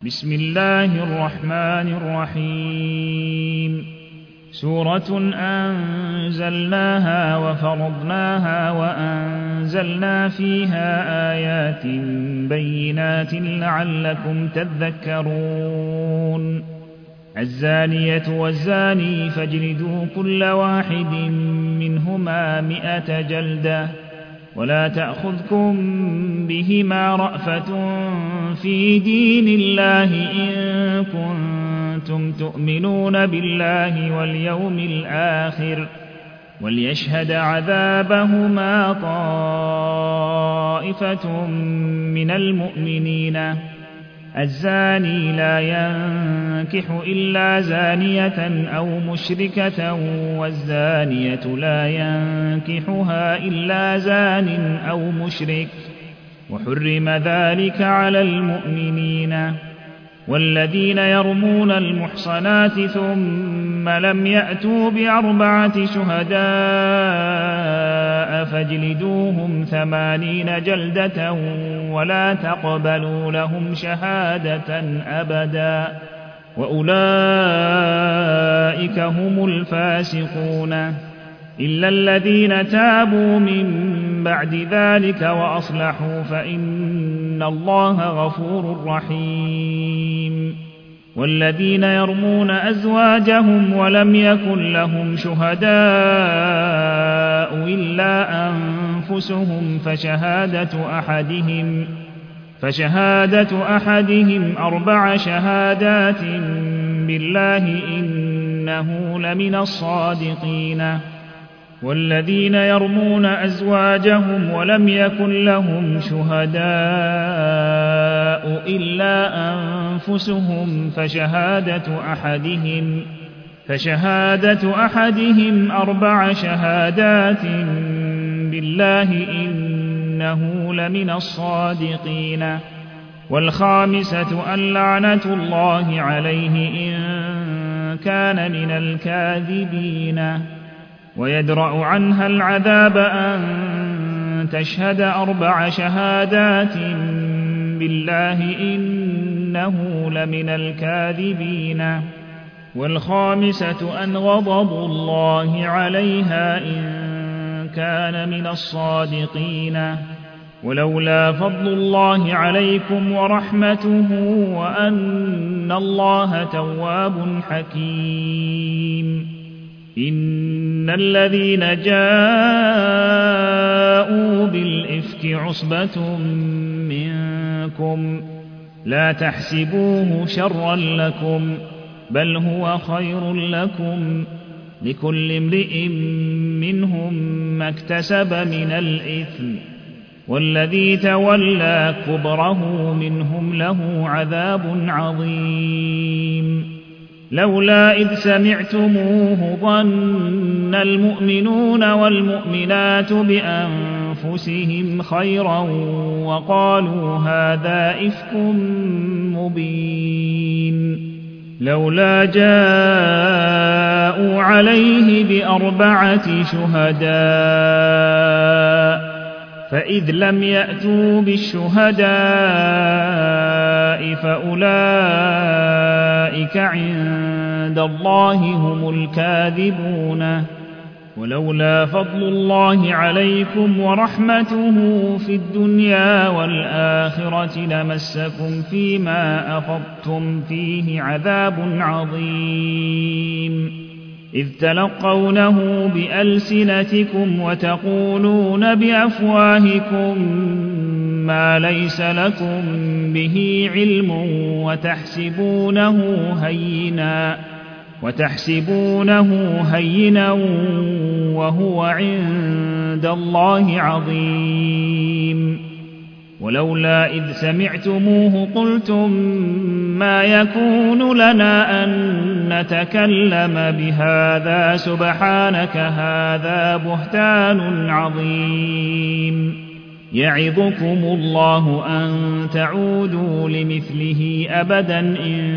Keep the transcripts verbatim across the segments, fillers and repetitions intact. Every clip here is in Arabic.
بسم الله الرحمن الرحيم سورة أنزلناها وفرضناها وأنزلنا فيها آيات بينات لعلكم تذكرون الزانية والزاني فاجلدوا كل واحد منهما مئة جلدة ولا تأخذكم بهما رأفة في دين الله إن كنتم تؤمنون بالله واليوم الآخر وليشهد عذابهما طائفة من المؤمنين الزاني لا ينكح إلا زانية أو مشركة والزانية لا ينكحها إلا زان أو مشرك وحرم ذلك على المؤمنين والذين يرمون المحصنات ثم لم يأتوا بأربعة شهداء فاجلدوهم ثمانين جلدة ولا تقبلوا لهم شهادة أبدا وأولئك هم الفاسقون إلا الذين تابوا من بعد ذلك وأصلحوا فإن الله غفور رحيم والذين يرمون أزواجهم ولم يكن لهم شهداء إلا أنفسهم فشهادة أحدهم فشهادة أحدهم أربع شهادات بالله إنه لمن الصادقين والذين يرمون أزواجهم ولم يكن لهم شهداء إلا أنفسهم فشهادة أحدهم فشهادة أحدهم أربع شهادات بالله إنه لمن الصادقين والخامسة أن لعنة الله عليه إن كان من الكاذبين ويدرأ عنها العذاب أن تشهد أربع شهادات بالله إنه لمن الكاذبين والخامسة أن غضب الله عليها إن كان من الصادقين ولولا فضل الله عليكم ورحمته وأن الله تواب حكيم إن الذين جاءوا بالإفك عصبة منكم لا تحسبوه شرا لكم بل هو خير لكم لكل امرئ منهم ما اكتسب من الإثم والذي تولى كبره منهم له عذاب عظيم لولا إذ سمعتموه ظن المؤمنون والمؤمنات بأنفسهم خيرا وقالوا هذا إفك مبين لولا جاءوا عليه بأربعة شهداء فإذ لم يأتوا بالشهداء فأولئك عند الله هم الكاذبون ولولا فضل الله عليكم ورحمته في الدنيا والآخرة لمسكم فيما أفضتم فيه عذاب عظيم إذ تلقونه بألسنتكم وتقولون بأفواهكم ما ليس لكم به علم وتحسبونه هينا وتحسبونه هينا وهو عند الله عظيم ولولا إذ سمعتموه قلتم ما يكون لنا أن نتكلم بهذا سبحانك هذا بهتان عظيم يعظكم الله أن تعودوا لمثله أبدا إن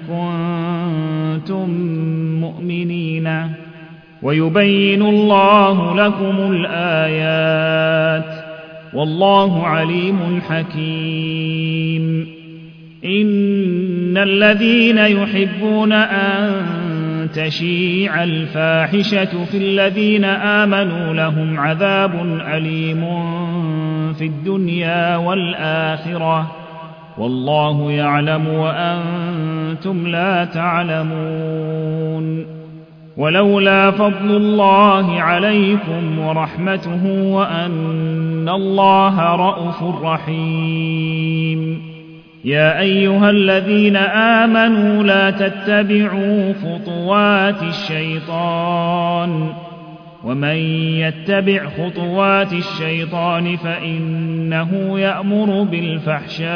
كنتم مؤمنين ويبين الله لكم الآيات والله عليم حكيم. إن إن الذين يحبون أن تشيع الفاحشة في الذين آمنوا لهم عذاب أليم في الدنيا والآخرة والله يعلم وأنتم لا تعلمون ولولا فضل الله عليكم ورحمته وأن الله رءوف رحيم يا أيها الذين آمنوا لا تتبعوا خطوات الشيطان ومن يتبع خطوات الشيطان فإنه يأمر بالفحشاء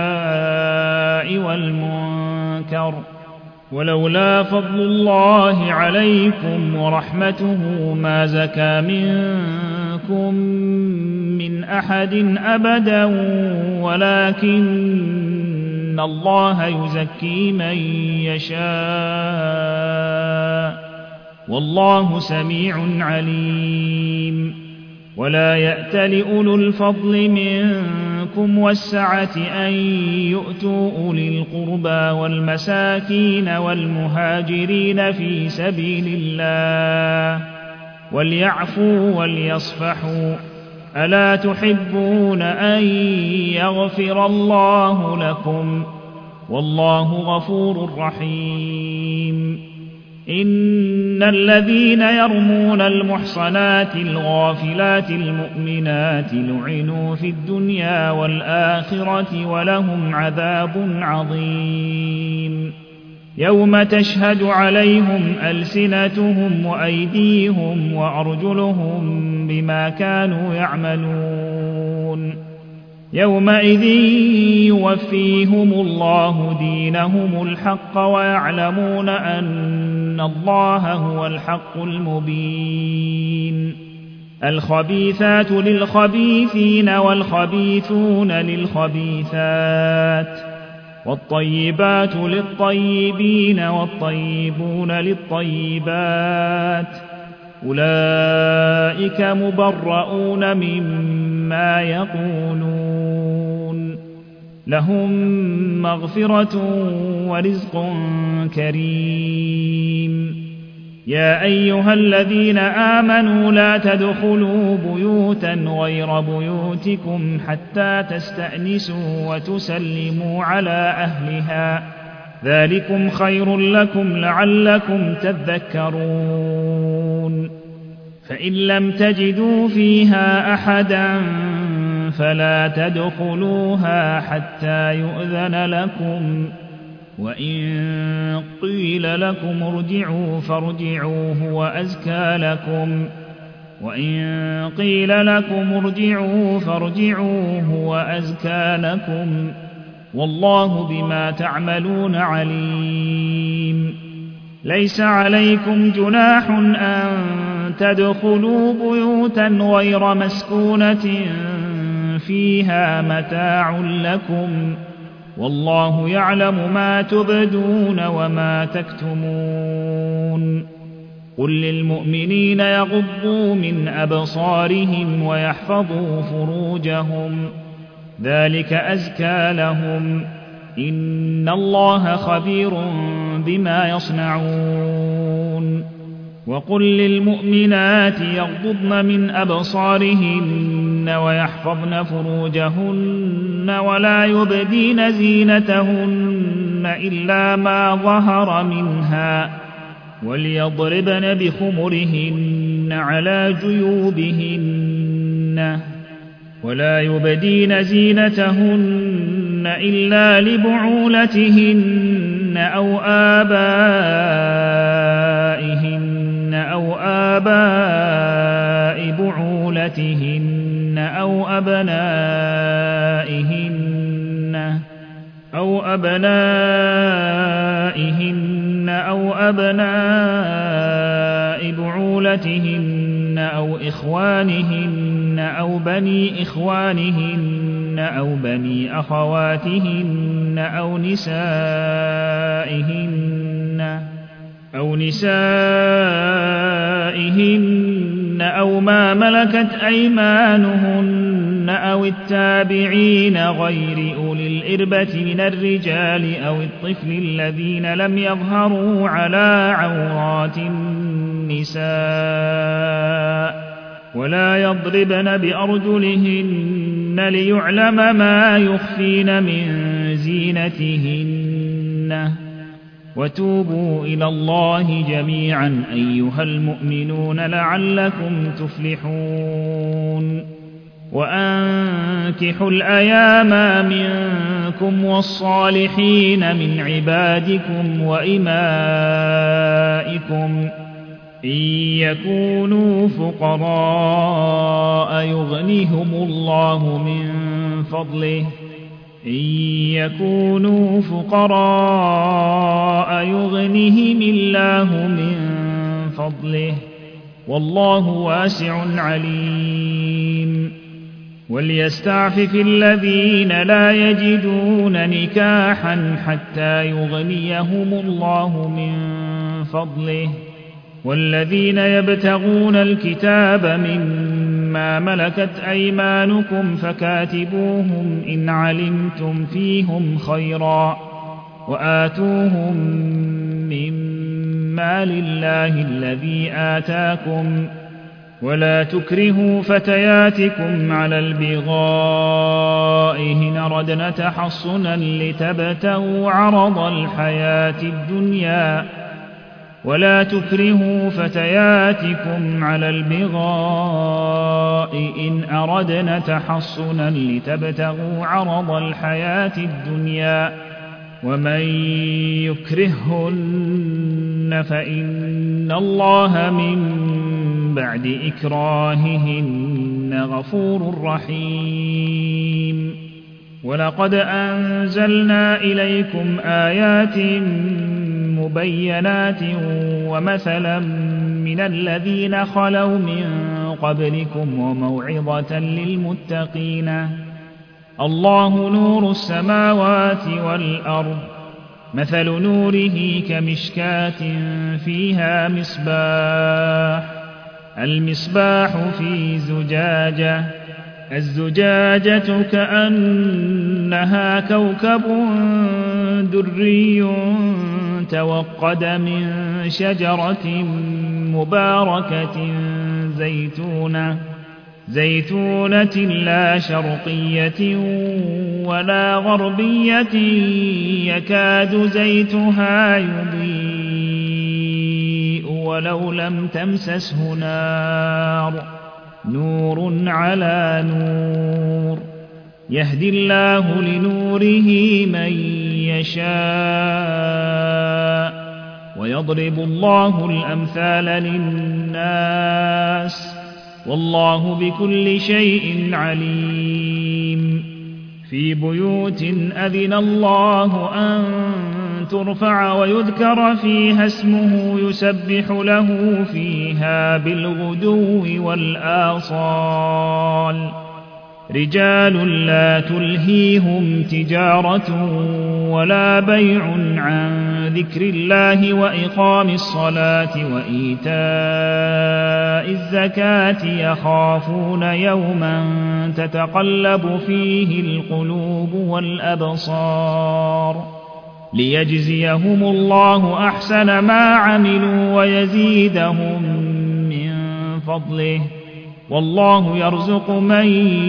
والمنكر ولولا فضل الله عليكم ورحمته ما زكى منكم من أحد أبدا ولكن الله يزكي من يشاء والله سميع عليم ولا يأتل أولو الفضل منكم والسعة أن يؤتوا أولي القربى والمساكين والمهاجرين في سبيل الله وليعفوا وليصفحوا ألا تحبون أن يغفر الله لكم والله غفور رحيم إن الذين يرمون المحصنات الغافلات المؤمنات لعنوا في الدنيا والآخرة ولهم عذاب عظيم يوم تشهد عليهم ألسنتهم وأيديهم وأرجلهم بما كانوا يعملون يومئذ يوفيهم الله دينهم الحق ويعلمون أن الله هو الحق المبين الخبيثات للخبيثين والخبيثون للخبيثات والطيبات للطيبين والطيبون للطيبات أولئك مبرؤون مما يقولون لهم مغفرة ورزق كريم يا أيها الذين آمنوا لا تدخلوا بيوتا غير بيوتكم حتى تستأنسوا وتسلموا على أهلها ذلكم خير لكم لعلكم تذكرون فإن لم تجدوا فيها أحدا فلا تدخلوها حتى يؤذن لكم وإن قيل لكم ارجعوا فارجعوا هو أزكى لكم وإن قيل لكم ارجعوا فارجعوا هو أزكى لكم والله بما تعملون عليم ليس عليكم جناح أن تدخلوا بيوتا غير مسكونة فيها متاع لكم والله يعلم ما تبدون وما تكتمون قل للمؤمنين يغضوا من أبصارهم ويحفظوا فروجهم ذلك أزكى لهم إن الله خبير بما يصنعون وقل للمؤمنات يغضضن من أبصارهن ويحفظن فروجهن ولا يبدين زينتهن إلا ما ظهر منها وليضربن بخمرهن على جيوبهن ولا يبدين زينتهن إلا لبعولتهن أو آبائهن أو آباء بعولتهن أو أبنائهن أو أبنائهن أو أبناء بعولتهن أو إخوانهن أو بني إخوانهن أو بني أخواتهن أو نسائهن أو نسائهن أو ما ملكت أيمانهن أو التابعين غير أولي الإربة من الرجال أو الطفل الذين لم يظهروا على عورات النساء ولا يضربن بأرجلهن ليعلم ما يخفين من زينتهن وتوبوا إلى الله جميعا أيها المؤمنون لعلكم تفلحون وأنكحوا الأيام منكم والصالحين من عبادكم وإمائكم إن يكونوا فقراء يغنهم الله من فضله إن يكونوا فقراء يغنهم الله من فضله والله واسع عليم وليستعفف الذين لا يجدون نكاحا حتى يغنيهم الله من فضله والذين يبتغون الكتاب مما ملكت أيمانكم فكاتبوهم إن علمتم فيهم خيرا وآتوهم مما لله الذي آتاكم ولا تكرهوا فتياتكم على البغاء إن أردنا تحصنا لتبتغوا عرض الحياة الدنيا ولا تكرهوا فتياتكم على البغاء إن أردنا تحصنا لتبتغوا عرض الحياة الدنيا ومن يكرههن فإن الله من بعد إكراههن غفور رحيم ولقد أنزلنا إليكم آيات مبينات ومثلا من الذين خلوا من قبلكم وموعظة للمتقين الله نور السماوات والأرض مثل نوره كمشكاة فيها مصباح المصباح في زجاجة الزجاجة كأنها كوكب دري توقد من شجرة مباركة زيتونة زيتونة لا شرقية ولا غربية يكاد زيتها يضيء ولو لم تمسسه نار نور على نور يهدي الله لنوره من يشاء ويضرب الله الأمثال للناس والله بكل شيء عليم في بيوت أذن الله أن ترفع ويذكر فيها اسمه يسبح له فيها بالغدو والآصال رجال لا تلهيهم تجارة ولا بيع عن ذكر الله وإقام الصلاة وإيتاء الزكاة يخافون يوما تتقلب فيه القلوب والأبصار ليجزيهم الله أحسن ما عملوا ويزيدهم من فضله والله يرزق من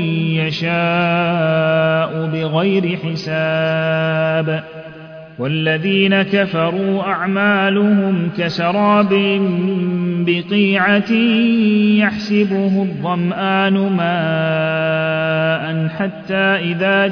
يشاء بغير حساب والذين كفروا أعمالهم كسراب بقيعة يحسبه الظمآن ماء حتى إذا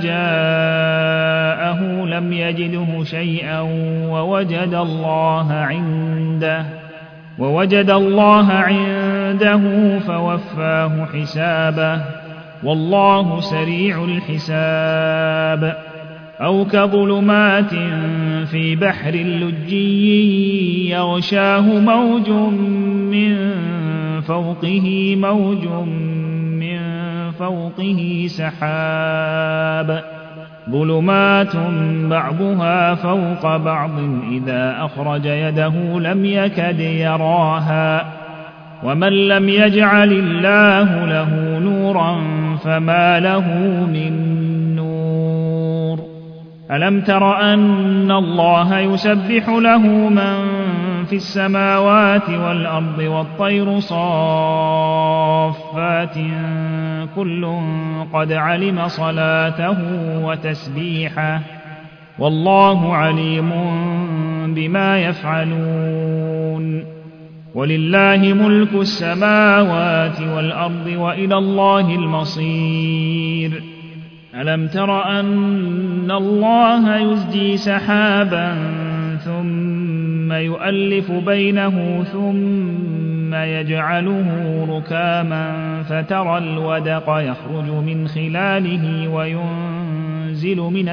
جاءه لم يجده شيئا ووجد الله عنده ووجد الله عنده فوفاه حسابه والله سريع الحساب أو كظلمات في بحر لجي يغشاه موج من فوقه موج من فوقه سحاب ظلمات بعضها فوق بعض إذا أخرج يده لم يكد يراها ومن لم يجعل الله له نورا فما له من نور ألم تر أن الله يسبح له من في السماوات والأرض والطير صافات كل قد علم صلاته وتسبيحه والله عليم بما يفعلون ولله ملك السماوات والأرض وإلى الله المصير ألم تر أن الله يزجي سحابا ثم يؤلف بينه ثم يجعله ركاما فترى الودق يخرج من خلاله وينزل من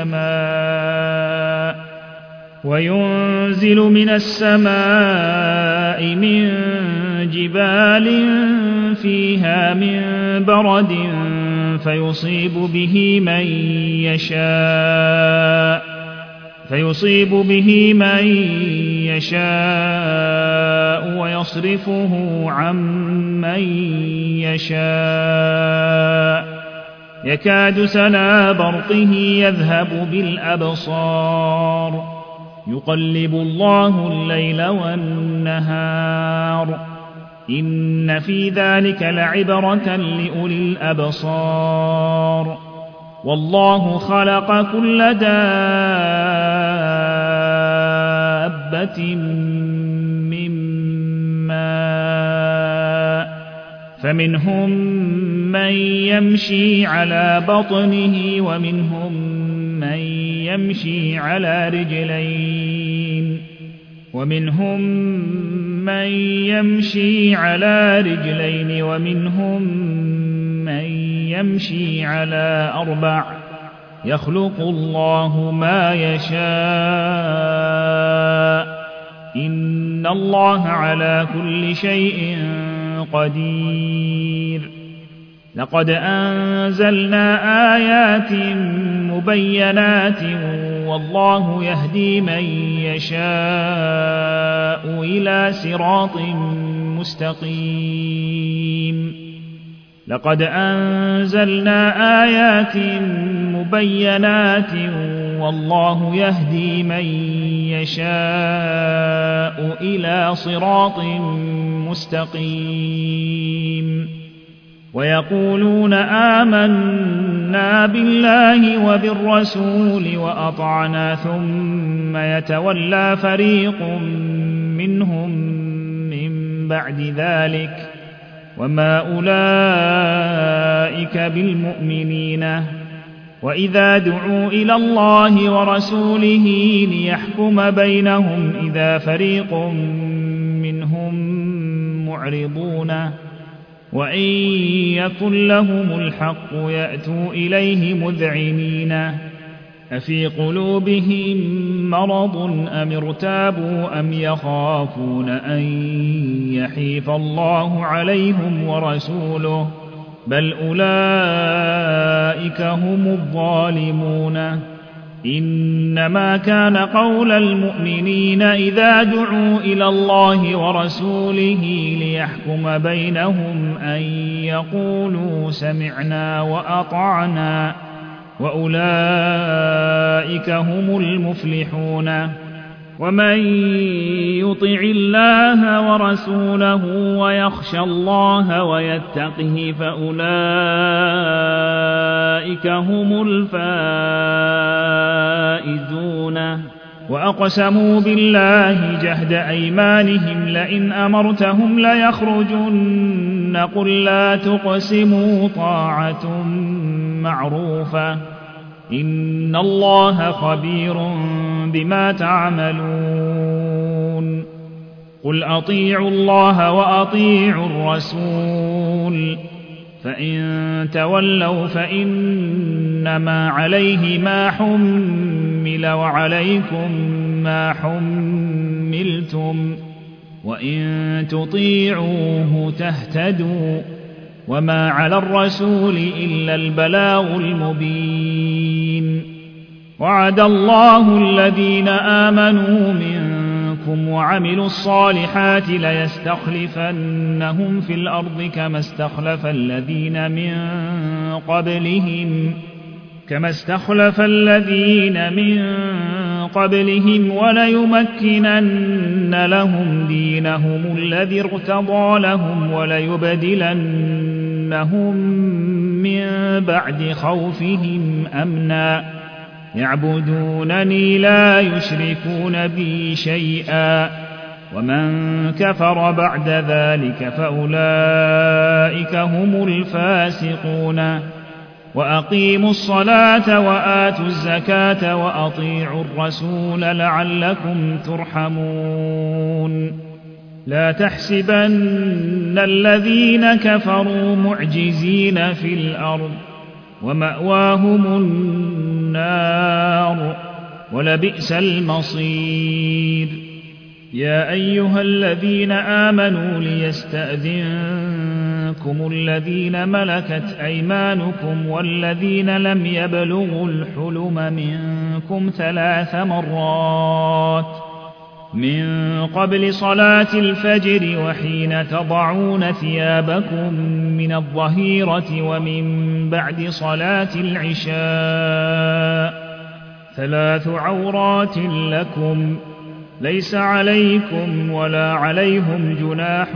السماء وينزل من السماء من جبال فيها من برد فيصيب به من يشاء فيصيب به من يشاء ويصرفه عن من يشاء يكاد سنا برقه يذهب بالأبصار يقلب الله الليل والنهار إن في ذلك لعبرة لأولي الأبصار والله خلق كل دابة من ماء فمنهم من يمشي على بطنه ومنهم من يمشي على رجلين ومنهم من يمشي على رجلين ومنهم من يمشي على أربع يخلق الله ما يشاء إن الله على كل شيء قدير لقد أنزلنا آيات مبينات والله يهدي من يشاء إلى صراط مستقيم لقد أنزلنا آيات مبينات والله يهدي من يشاء إلى صراط مستقيم ويقولون آمنا بالله وبالرسول وأطعنا ثم يتولى فريق منهم من بعد ذلك وما أولئك بالمؤمنين وإذا دعوا إلى الله ورسوله ليحكم بينهم إذا فريق منهم معرضون وإن يكن لهم الحق يأتوا إليه مذعنين أفي قلوبهم مرض أم ارتابوا أم يخافون أن يحيف الله عليهم ورسوله بل أولئك هم الظالمون إنما كان قول المؤمنين إذا دعوا إلى الله ورسوله ليحكم بينهم أن يقولوا سمعنا وأطعنا وأولئك هم المفلحون ومن يطع الله ورسوله ويخشى الله ويتقه فأولئك هم الفائزون وأقسموا بالله جهد أيمانهم لئن أمرتهم ليخرجن قل لا تقسموا طاعة معروفة إن الله خبير بما تعملون قل أطيعوا الله وأطيعوا الرسول فإن تولوا فإنما عليه ما حمل وعليكم ما حملتم وإن تطيعوه تهتدوا وما على الرسول إلا البلاغ المبين وعد الله الذين آمنوا منكم منكم وعملوا الصالحات ليستخلفنهم في الأرض كما استخلف الذين من قبلهم كما استخلف الذين من قبلهم وليمكنن لهم دينهم الذي ارتضى لهم وليبدلنهم من بعد خوفهم أمنا يعبدونني لا يشركون بي شيئا ومن كفر بعد ذلك فأولئك هم الفاسقون وأقيموا الصلاة وآتوا الزكاة وأطيعوا الرسول لعلكم ترحمون لا تحسبن الذين كفروا معجزين في الأرض ومأواهم النار ولبئس المصير يا أيها الذين آمنوا ليستأذنكم الذين ملكت أيمانكم والذين لم يبلغوا الحلم منكم ثلاث مرات من قبل صلاة الفجر وحين تضعون ثيابكم من الظهيرة ومن بعد صلاة العشاء ثلاث عورات لكم ليس عليكم ولا عليهم جناح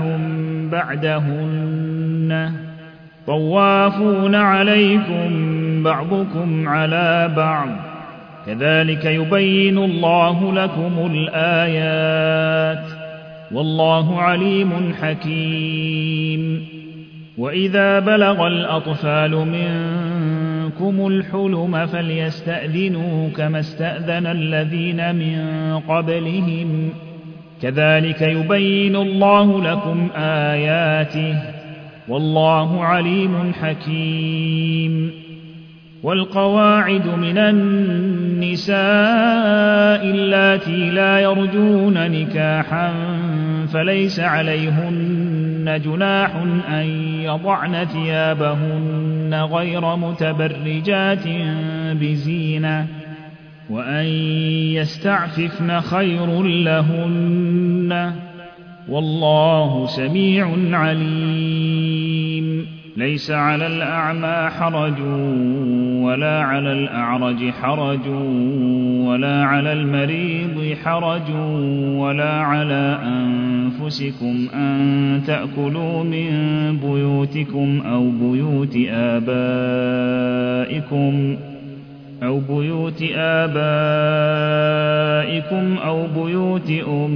بعدهن طوافون عليكم بعضكم على بعض كذلك يبين الله لكم الآيات والله عليم حكيم وإذا بلغ الأطفال منكم الحلم فليستأذنوا كما استأذن الذين من قبلهم كذلك يبين الله لكم آياته والله عليم حكيم والقواعد من النساء اللاتي لا يرجون نكاحا فليس عليهن جناح أن يضعن ثيابهن غير متبرجات بزينة وأن يستعففن خير لهن والله سميع عليم ليس على الأعمى حرج ولا على الأعرج حرج ولا على المريض حرج ولا على أنفسكم أن تأكلوا من بيوتكم أو بيوت آبائكم أو بيوت آبائكم أو بيوت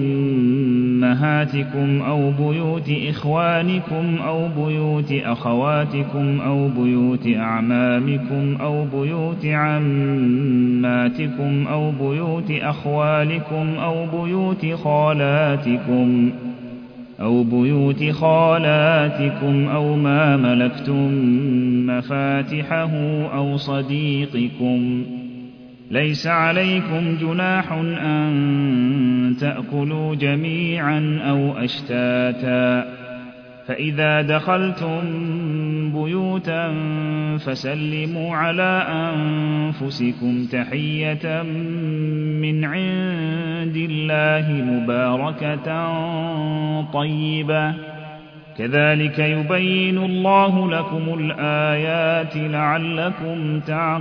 أمهاتكم أو بيوت إخوانكم أو بيوت أخواتكم أو بيوت أعمامكم أو بيوت عماتكم أو بيوت أخوالكم أو بيوت خالاتكم أو بيوت خالاتكم أو ما ملكتم مفاتحه أو صديقكم ليس عليكم جناح أن تأكلوا جميعا أو أشتاتا فإذا دخلتم بيوتا فسلموا على أنفسكم تحية من عند الله مباركة طيبة كذلك يبين الله لكم الآيات لعلكم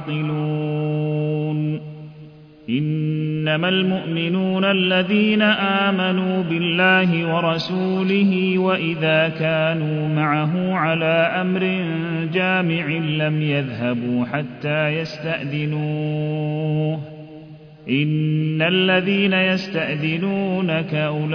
تعقلون إنما المؤمنون الذين آمنوا بالله ورسوله وإذا كانوا معه على أمر جامع لم يذهبوا حتى يستأذنوه إن الذين يستأذنونك أولئك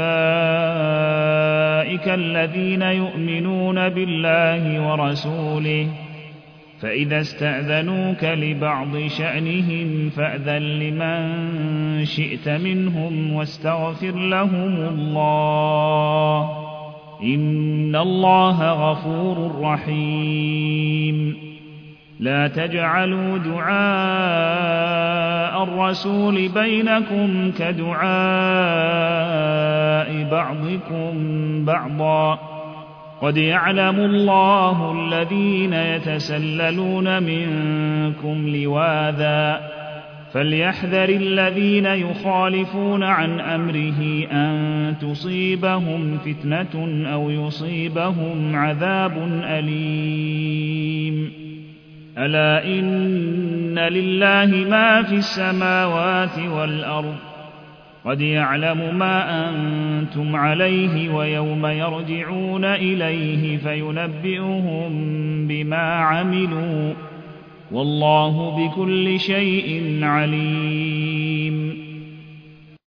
الذين يؤمنون بالله ورسوله فإذا استأذنوك لبعض شأنهم فأذن لمن شئت منهم واستغفر لهم الله إن الله غفور رحيم لا تجعلوا دعاء الرسول بينكم كدعاء بعضكم بعضا قد يعلم الله الذين يتسللون منكم لواذا فليحذر الذين يخالفون عن أمره أن تصيبهم فتنة أو يصيبهم عذاب أليم ألا إن لله ما في السماوات والأرض قد يعلم ما أنتم عليه ويوم يرجعون إليه فينبئهم بما عملوا والله بكل شيء عليم